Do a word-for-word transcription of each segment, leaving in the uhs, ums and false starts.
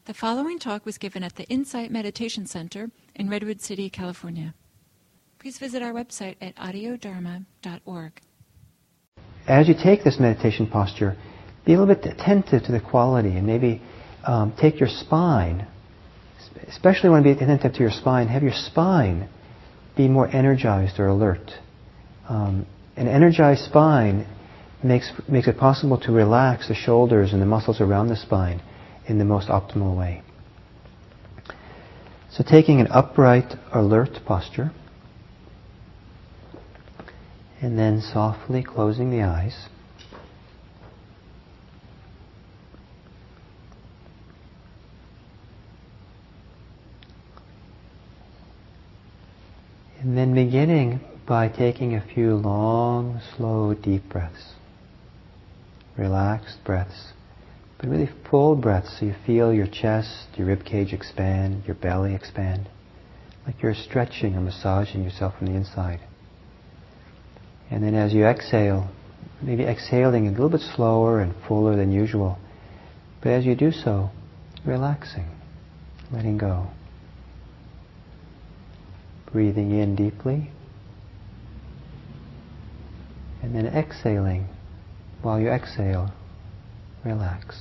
The following talk was given at the Insight Meditation Center in Redwood City, California. Please visit our website at audio dharma dot org. As you take this meditation posture, be a little bit attentive to the quality and maybe um, take your spine, especially when you be attentive to your spine, have your spine be more energized or alert. Um, an energized spine makes, makes it possible to relax the shoulders and the muscles around the spine in the most optimal way. So taking an upright, alert posture, and then softly closing the eyes. And then beginning by taking a few long, slow, deep breaths. Relaxed breaths. But really full breaths so you feel your chest, your rib cage expand, your belly expand. Like you're stretching or massaging yourself from the inside. And then as you exhale, maybe exhaling a little bit slower and fuller than usual. But as you do so, relaxing, letting go. Breathing in deeply. And then exhaling. While you exhale, relax.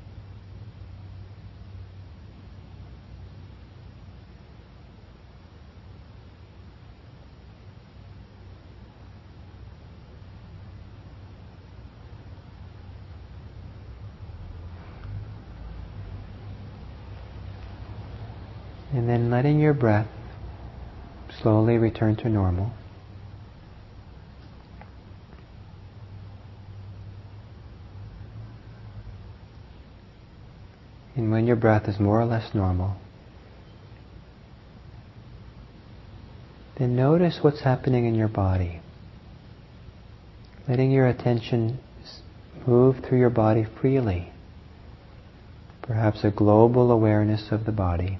And then letting your breath slowly return to normal. And when your breath is more or less normal, then notice what's happening in your body. Letting your attention move through your body freely. Perhaps a global awareness of the body.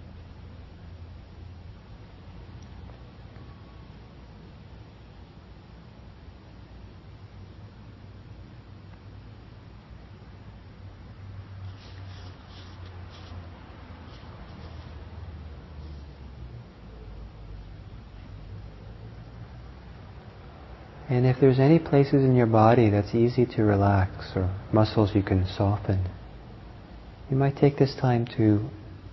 And if there's any places in your body that's easy to relax or muscles you can soften, you might take this time to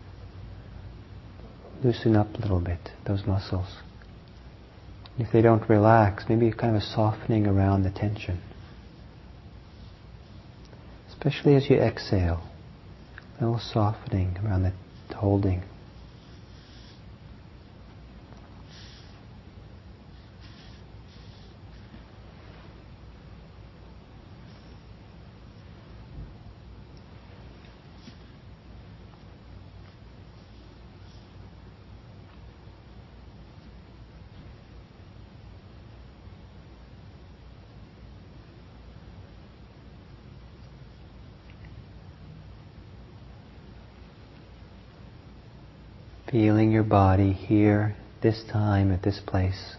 loosen up a little bit, those muscles. If they don't relax, maybe kind of a softening around the tension. Especially as you exhale, a little softening around the holding. Feeling your body here, this time, at this place.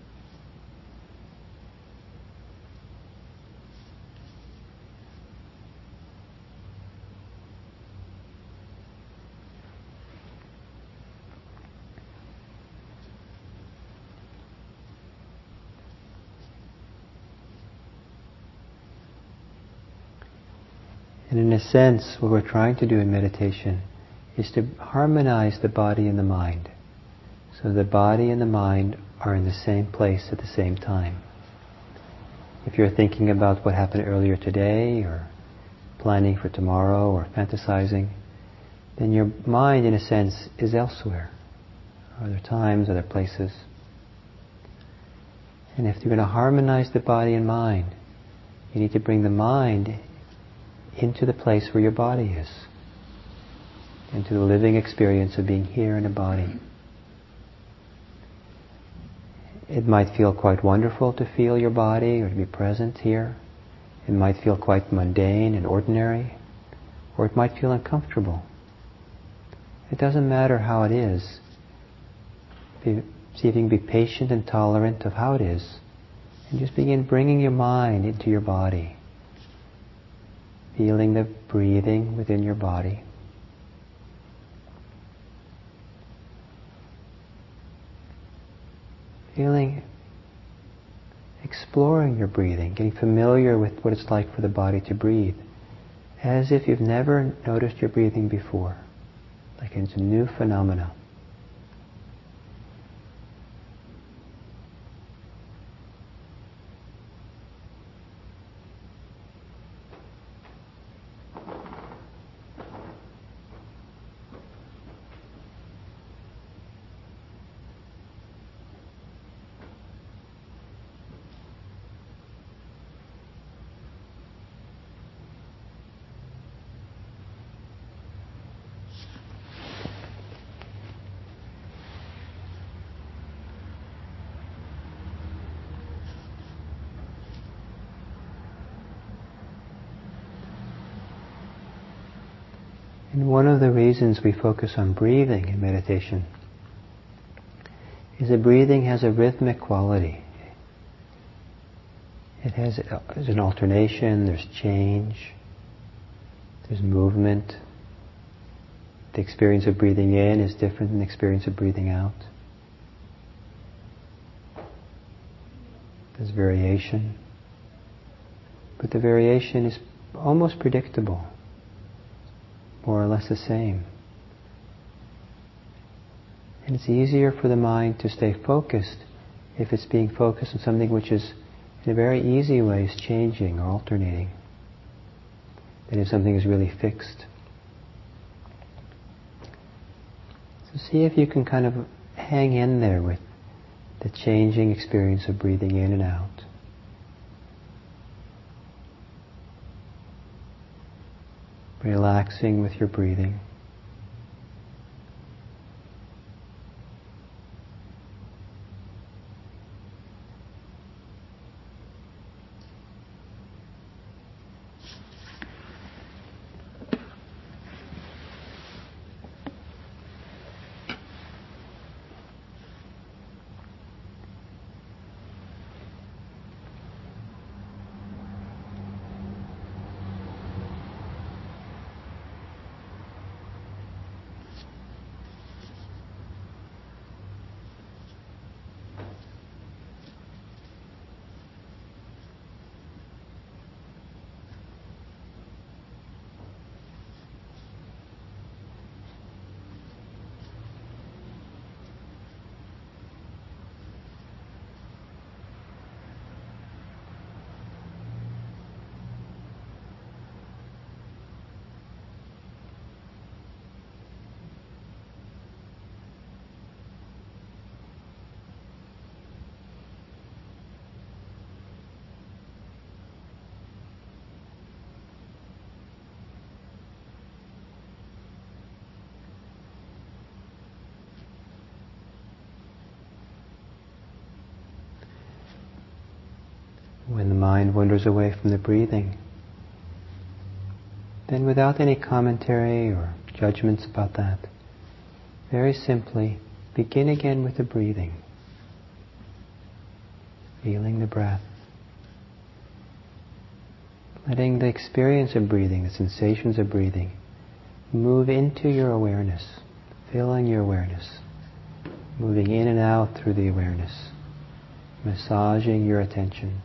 And in a sense, what we're trying to do in meditation is to harmonize the body and the mind. So the body and the mind are in the same place at the same time. If you're thinking about what happened earlier today, or planning for tomorrow, or fantasizing, then your mind, in a sense, is elsewhere. Other times, other places. And if you're going to harmonize the body and mind, you need to bring the mind into the place where your body is. Into the living experience of being here in a body. It might feel quite wonderful to feel your body or to be present here. It might feel quite mundane and ordinary, or it might feel uncomfortable. It doesn't matter how it is. Be, see if you can be patient and tolerant of how it is, and just begin bringing your mind into your body. Feeling the breathing within your body. feeling, exploring your breathing, getting familiar with what it's like for the body to breathe, as if you've never noticed your breathing before, like it's a new phenomena. And one of the reasons we focus on breathing in meditation is that breathing has a rhythmic quality. It has there's an alternation, there's change, there's movement. The experience of breathing in is different than the experience of breathing out. There's variation. But the variation is almost predictable. More or less the same. And it's easier for the mind to stay focused if it's being focused on something which is, in a very easy way, is changing or alternating, than if something is really fixed. So see if you can kind of hang in there with the changing experience of breathing in and out. Relaxing with your breathing. When the mind wanders away from the breathing, then without any commentary or judgments about that, very simply begin again with the breathing, feeling the breath, letting the experience of breathing, the sensations of breathing, move into your awareness, filling your awareness, moving in and out through the awareness, massaging your attention.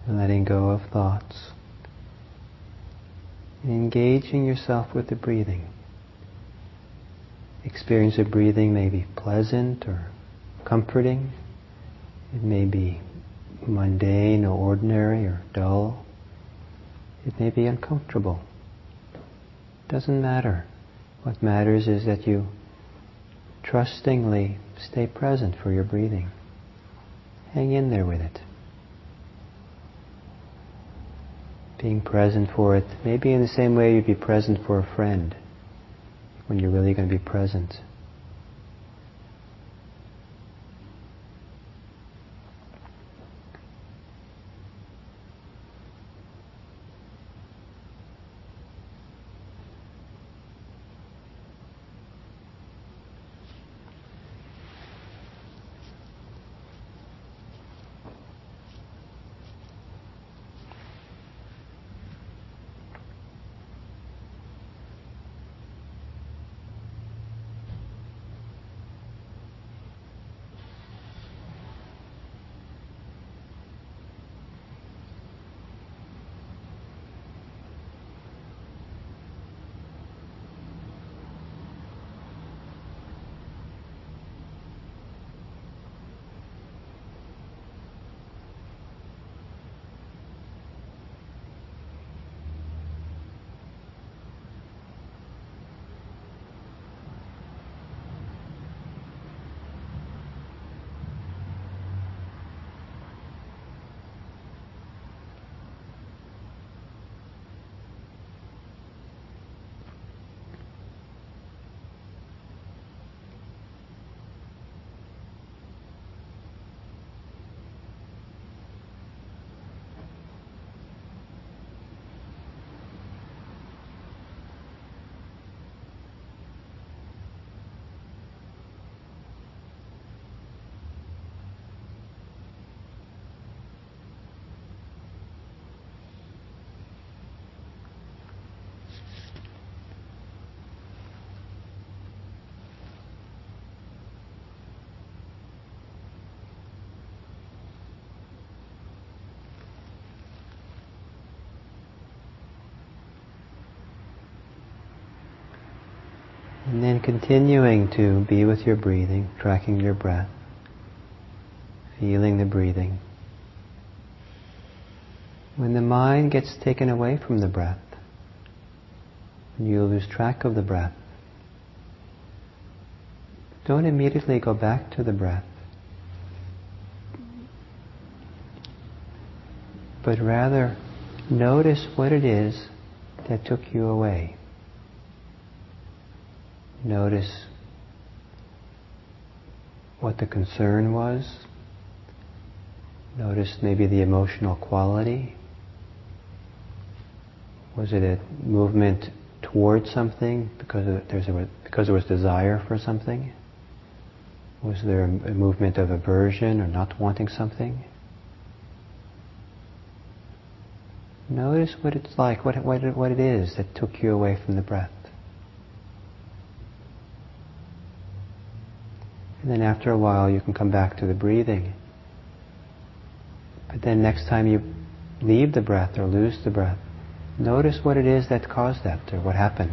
letting go of thoughts, and engaging yourself with the breathing. Experience of breathing may be pleasant or comforting. It may be mundane or ordinary or dull. It may be uncomfortable. It doesn't matter. What matters is that you trustingly stay present for your breathing. Hang in there with it. Being present for it, maybe in the same way you'd be present for a friend, when you're really going to be present. And then continuing to be with your breathing, tracking your breath, feeling the breathing. When the mind gets taken away from the breath, and you lose track of the breath, don't immediately go back to the breath, but rather notice what it is that took you away. Notice what the concern was. Notice maybe the emotional quality. Was it a movement towards something because of, there's a, because there was desire for something? Was there a, a movement of aversion or not wanting something? Notice what it's like, what, what, what it is that took you away from the breath. And then after a while you can come back to the breathing. But then next time you leave the breath or lose the breath, notice what it is that caused that or what happened.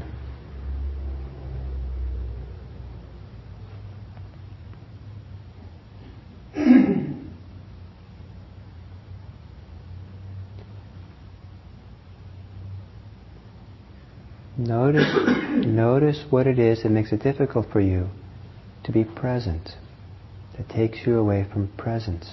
Notice, notice what it is that makes it difficult for you to be present, that takes you away from presence.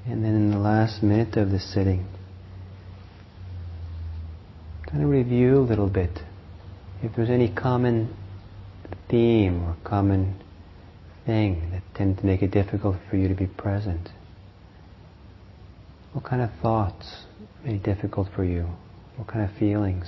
And then in the last minute of the sitting, kind of review a little bit. If there's any common theme or common thing that tend to make it difficult for you to be present. What kind of thoughts make it difficult for you? What kind of feelings?